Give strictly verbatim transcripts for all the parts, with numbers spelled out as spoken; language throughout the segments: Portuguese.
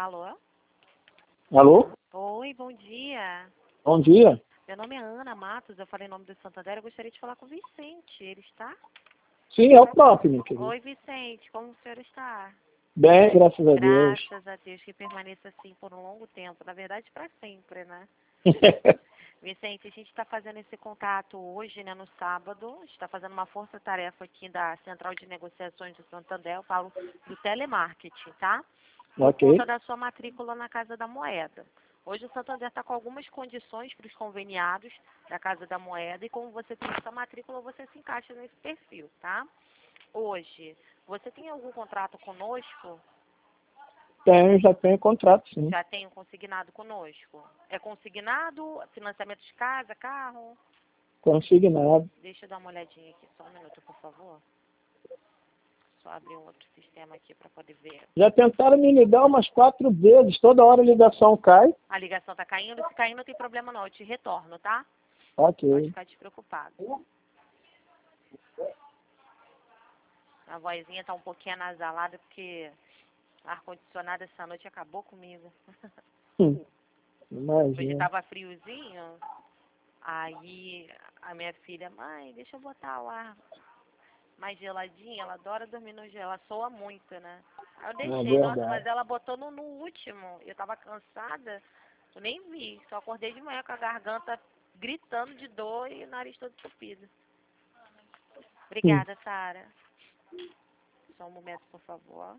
Alô? Alô? Oi, bom dia. Bom dia. Meu nome é Ana Matos, eu falei em nome do Santander, eu gostaria de falar com o Vicente. Ele está? Sim, é o próprio, meu querido. Oi, Vicente, como o senhor está? Bem, graças a Deus. Graças a Deus que permaneça assim por um longo tempo, na verdade para sempre, né? Vicente, a gente está fazendo esse contato hoje, né, no sábado. A gente está fazendo uma força-tarefa aqui da Central de Negociações do Santander. Eu falo do telemarketing, tá? Por Ok. conta da sua matrícula na Casa da Moeda. Hoje o Santander está com algumas condições para os conveniados da Casa da Moeda e como você tem essa matrícula, você se encaixa nesse perfil, tá? Hoje, você tem algum contrato conosco? Tenho, já tenho contrato, sim. Já tem um consignado conosco? É consignado, financiamento de casa, carro? Consignado. Deixa eu dar uma olhadinha aqui, só um minuto, por favor. Só abrir um outro sistema aqui para poder ver. Já tentaram me ligar umas quatro vezes, toda hora a ligação cai. A ligação tá caindo, se cair não tem problema não, eu te retorno, tá? Ok. Pode ficar despreocupado. A vozinha tá um pouquinho anasalada porque o ar-condicionado essa noite acabou comigo. Hum, Hoje imagina. tava friozinho, aí a minha filha, mãe, deixa eu botar o ar mais geladinho, ela adora dormir no gelo, ela soa muito, né? Aí eu É deixei, nossa, mas verdade. ela botou no, no último, eu tava cansada, eu nem vi, só acordei de manhã com a garganta gritando de dor e o nariz todo entupido. Hum. Obrigada, Sara. Só um momento, por favor.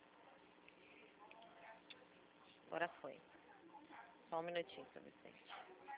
Agora foi. Só um minutinho, seu Vicente.